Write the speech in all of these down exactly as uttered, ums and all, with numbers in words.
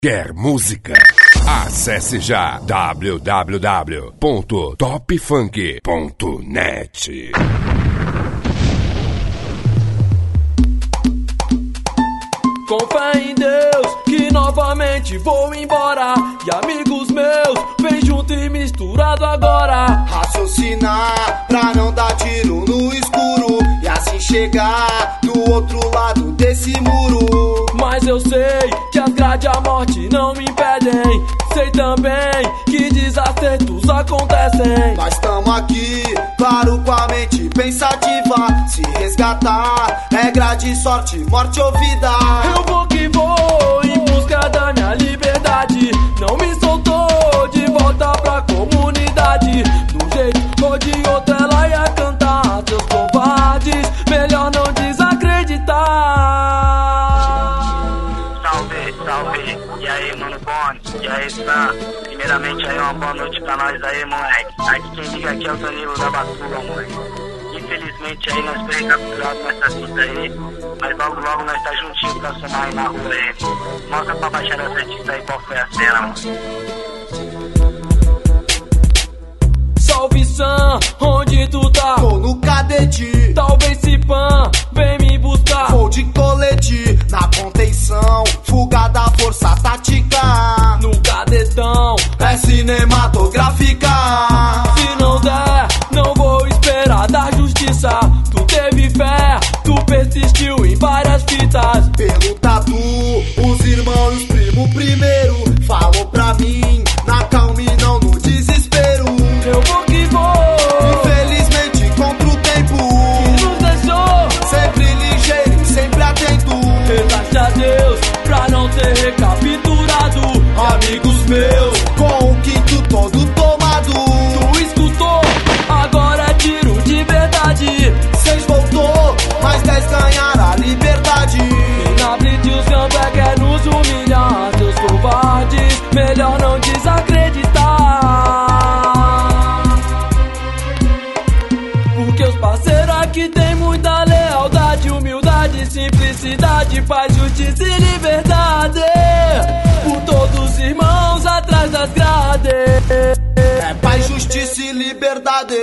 Quer música? Acesse já w w w ponto top funk ponto net. Com fé em Deus, que novamente vou embora. E amigos meus, vem junto e misturado agora. Raciocinar pra não dar tiro no escuro e assim chegar do outro lado desse muro. Mas eu sei que as grades a morte não me impedem. Sei também que desacertos acontecem. Nós tamo aqui, claro, com a mente pensativa. Se resgatar é grade, sorte, morte ou vida. Eu vou que vou em busca da minha liberdade. Não me soltou de volta pra comunidade. De um jeito ou de outro ela ia cantar. Seus covardes, melhor não desacreditar. Salve, salve, e aí mano Boni, e aí Sam. Primeiramente aí uma boa noite pra nós aí, moleque. Aqui quem liga aqui é o Danilo da Batuba, moleque. Infelizmente aí nós foi recapturado nessa fita aí, mas logo logo nós tá juntinho pra somar aí na rua aí. Mostra pra baixar essa artista aí qual foi a cena, mano. Salve Sam, onde tu tá? Tô no cadete, Talvez se pan, vem me buscar. vou de colete, na contenção, fuga da força tática. No cadetão, É cinematográfica. se não der, não vou esperar da justiça. Tu teve fé, tu persistiu em várias fitas. Pelo tatu, os irmãos e os primos primeiro. Falou pra mim, na calma e não no desespero. Eu vou que vou, Infelizmente contra o tempo, que nos deixou. sempre ligeiro e sempre atento. Rezaste a Deus pra não ser recapturado. Amigos meus, com o quinto todo tomado. Tu escutou, agora é tiro de verdade. Seis voltou, mais dez ganharam a liberdade. E na blitz os gunback é nos humilhar. Seus covardes, melhor não desacreditar. Porque os parceiros aqui tem muita lealdade, humildade, simplicidade, paz, justiça e liberdade. Por todos os irmãos atrás das grades. É paz, justiça e liberdade.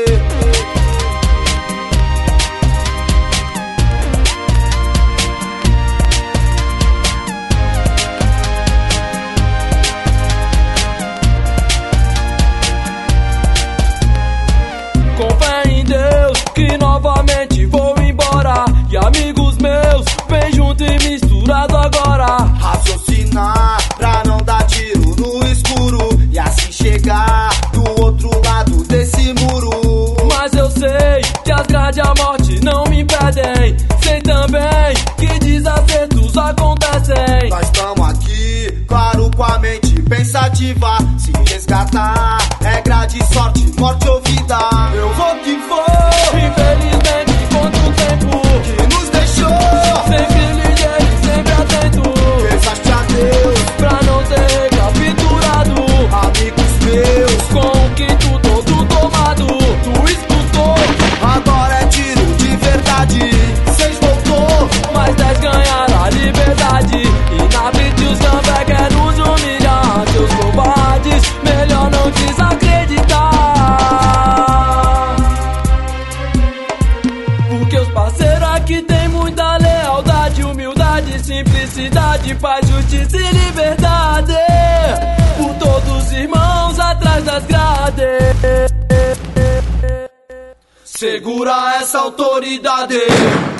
Com fé em Deus, que novamente vou embora. E amigos meus, vem junto e misturado agora. Raciocinar pra não dar tiro no escuro e assim chegar do outro lado desse muro. Mas eu sei que as grades a morte não me impedem. Sei também que desacertos acontecem. Nós tamo aqui, claro, com a mente pensativa. Se resgatar é grade, sorte, morte ou vida. Eu vou que vou, Infelizmente contra o tempo, que nos deixou. sempre ligeiro e sempre atento. Rezaste a Deus, Pra não ser recapturado. amigos meus, Com o quinto todo tomado. Tu escutou, agora é tiro de verdade. Seis voltou, mas dez ganharam a liberdade. E na blitz os gunback é nos humilhar. Seus covardes, melhor não desacreditar. Porque os parceiros aqui tem muita lealdade, humildade, simplicidade, paz, justiça e liberdade. Por todos os irmãos atrás das grades. segura essa autoridade.